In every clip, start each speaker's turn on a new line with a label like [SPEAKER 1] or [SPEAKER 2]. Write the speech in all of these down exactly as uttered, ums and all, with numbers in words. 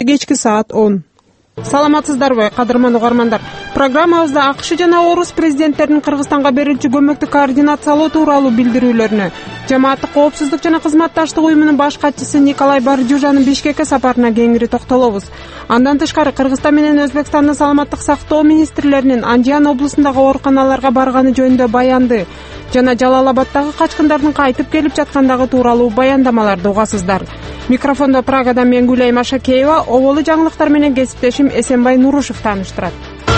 [SPEAKER 1] кечки саат он. Саламатсыздарбы, кадырман угармандар. Программабызда АКШ жана Орус президенттеринин Кыргызстанга берүүчү көмөктү координациялоо тууралуу билдирүүлөрүнө, жамааттык коопсуздук жана кызматташтык уюмунун баш катчысы Николай Бардюжанын Бишкекке сапарына кеңири токтолобуз. Андан тышкары Кыргызстан менен Өзбекстандын саламаттык сактоо министрлеринин Андиян облусундагы ооруканаларга барганы жөнүндө баянды жана Жалал-Абаддагы качкындардын кайтып келип жаткандыгы тууралуу баяндамаларды угасыздар. Микрофондо Прагадан мен Гүлайым Ашакеева, оболу жаңылыктар менен кесиптешим Эсенбай Нурушев тааныштырат.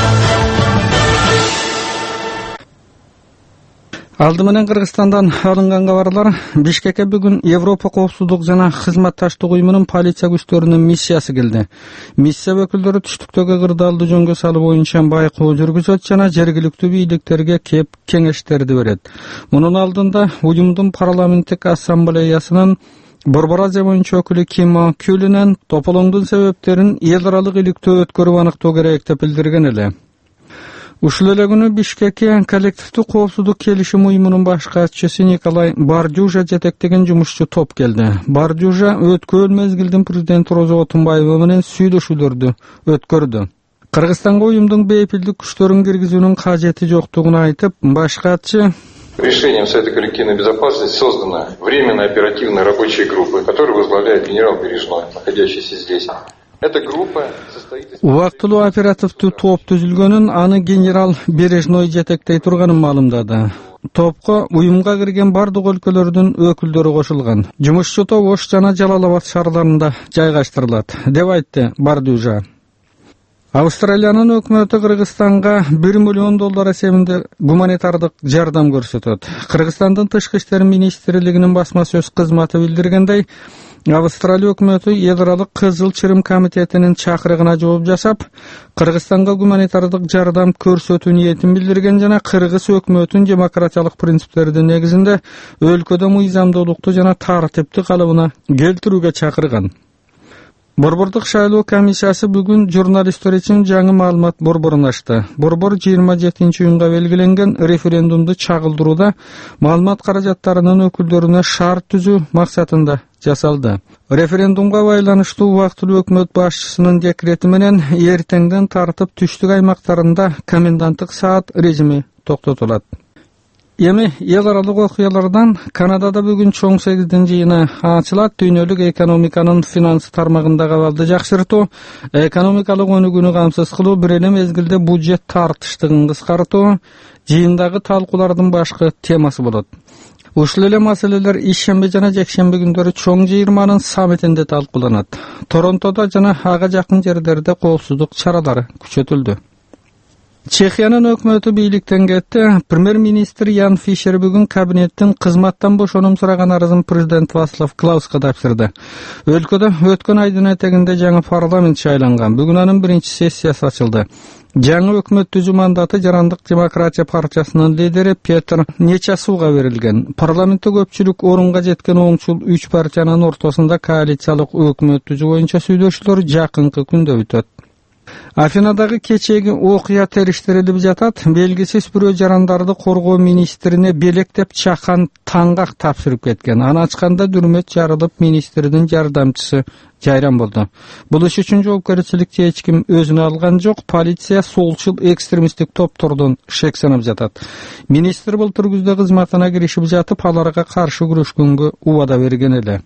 [SPEAKER 2] Алды менен Кыргызстандан алынган кабарлар. Бишкекке бүгүн Европа коопсуздук жана кызматташтык уюмунун полиция күчтөрүнүн миссиясы келди. Миссия өкүлдөрү түштүктөгү кырдаалды жөнгө салуу боюнча байкоо жүргүзөт жана жергиликтүү бийликтерге кеп кеңештерди берет. Мунун алдында уюмдун парламенттик ассамблеясынын Борбор Азия боюнча өкүлү Кимо Кюлүнен тополоңдун себептерин эл аралык иликтөө өткөрүп аныктоо керек деп билдирген эле. Ушул эле күнү Бишкекке коллективдүү коопсуздук келишим уюмунун баш катчысы Николай Бардюжа жетектеген жумушчу топ келди. Бардюжа өткөн мезгилдин президенти Роза Отунбаева менен сүйлөшүүлөрдү өткөрдү. Кыргызстанга уюмдун бейпилдик күчтөрүн киргизүүнүн кажети жоктугун айтып, баш катчы
[SPEAKER 3] Решением Совета коллективной безопасности создана временная оперативная рабочая группа, которую возглавляет генерал Бережной, находящийся здесь. Эта группа состоит из...
[SPEAKER 2] Убактылуу оперативдүү топ түзүлгөнүн, аны генерал Бережной жетектей турганын маалымдады. Топко уюмга кирген бардык өлкөлөрдүн өкүлдөрү кошулган. Жумушчу топ Ош жана Жалал-Абад шаарларында жайгаштырылат, деп айтты Бардюжа. Австралиянын өкмөтү Кыргызстанга бир миллион доллар эсебинде гуманитардык жардам көрсөтөт. Кыргызстандын тышкы иштер министрлигинин басма сөз кызматы билдиргендей, Австралия өкмөтү эл аралык Кызыл Чырым комитетинин чакырыгына жооп жасап, Кыргызстанга гуманитардык жардам көрсөтүү ниетин билдирген жана кыргыз өкмөтүнүн демократиялык принциптердин негизинде өлкөдө мыйзамдуулукту жана тартипти калыбына келтирүүгө чакырган. Борбордук шайлоо комиссиясы бүгүн журналисттер үчүн жаңы маалымат борборун ачты. Борбор жыйырма жетинчи июнга белгиленген референдумду чагылдырууда маалымат каражаттарынын өкүлдөрүнө шарт түзүү максатында жасалды. Референдумга байланыштуу убактылуу өкмөт башчысынын декрети менен эртеңден тартып түштүк аймактарында коменданттык саат режими токтотулат. Эми эл аралык окуялардан Канадада бүгүн чоң сегиздин жыйыны ачылат. Дүйнөлүк экономиканын финанс тармагындагы абалды жакшыртуу, экономикалык өнүгүүнү камсыз кылуу, бир эле мезгилде бюджет тартыштыгын кыскартуу жыйындагы талкуулардын башкы темасы болот. Ушул эле маселелер ишембе жана жекшембе күндөрү чоң жыйырманын саммитинде талкууланат. Торонтодо жана ага жакын жерлерде коопсуздук чаралары күчөтүлдү. Чехиянын өкмөтү бийликтен кетти. Премьер-министр Ян Фишер бүгүн кабинеттин кызматтан бошонум сураган арызын президент Вацлав Клауска тапшырды. Өлкөдө өткөн айдын этегинде жаңы парламент шайланган. Бүгүн анын биринчи сессиясы ачылды. Жаңы өкмөт түзүү мандаты Жарандык демократия партиясынын лидери Петр Нечасууга берилген. Парламентте көпчүлүк орунга жеткен оңчул үч партиянын ортосунда коалициялык өкмөт түзүү боюнча сүйлөшүүлөр жакынкы күндө өтөт. Афинадагы кечеги окуя териштирилип жатат. Белгисиз бирөө жарандарды коргоо министрине белектеп чакан таңгак тапшырып кеткен. Аны ачканда дүрмөт жарылып, министрдин жардамчысы жайран болду. Бул иш үчүн жоопкерчиликти эч ким өзүнө алган жок. Полиция солчул экстремисттик топтордон шек санап жатат. Министр былтыр күздө кызматына киришип жатып, аларга каршы күрөшкөнгө убада берген эле.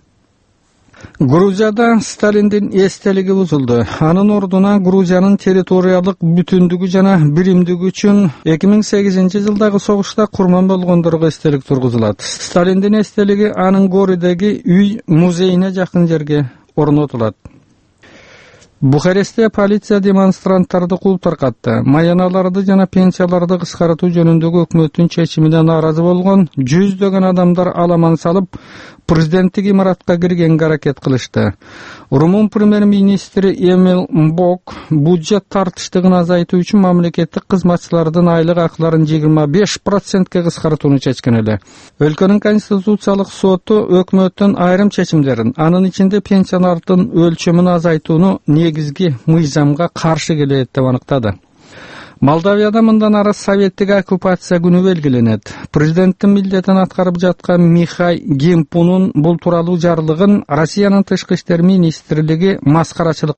[SPEAKER 2] Грузияда Сталиндин эстелиги бузулду. Анын ордуна Грузиянын территориялык бүтүндүгү жана биримдиги үчүн эки миң сегизинчи жылдагы согушта курман болгондорго эстелик тургузулат. Сталиндин эстелиги анын Горидеги үй музейине жакын жерге орнотулат. Бухарестте полиция демонстранттарды кууп таркатты. Маяналарды жана пенсияларды кыскартуу жөнүндөгү өкмөттүн чечимине нааразы болгон жүздөгөн адамдар аламан салып, президенттик имаратка киргенге аракет кылышты. Румун премьер-министри Эмил Мбок бюджет тартыштыгын азайтуу үчүн мамлекеттик кызматчылардын айлык акыларын жыйырма беш процентке кыскартууну чечкен эле. Өлкөнүн конституциялык соту өкмөттүн айрым чечимдерин, анын ичинде пенсиялардын өлчөмүн азайтууну негизги мыйзамга каршы келет деп аныктады. Молдавияда мындан ары советтик оккупация күнү белгиленет. Президенттин милдетин аткарып жаткан Михай Гемпунун бул тууралуу жарлыгын Россиянын тышкы иштер министрлиги маскарачылык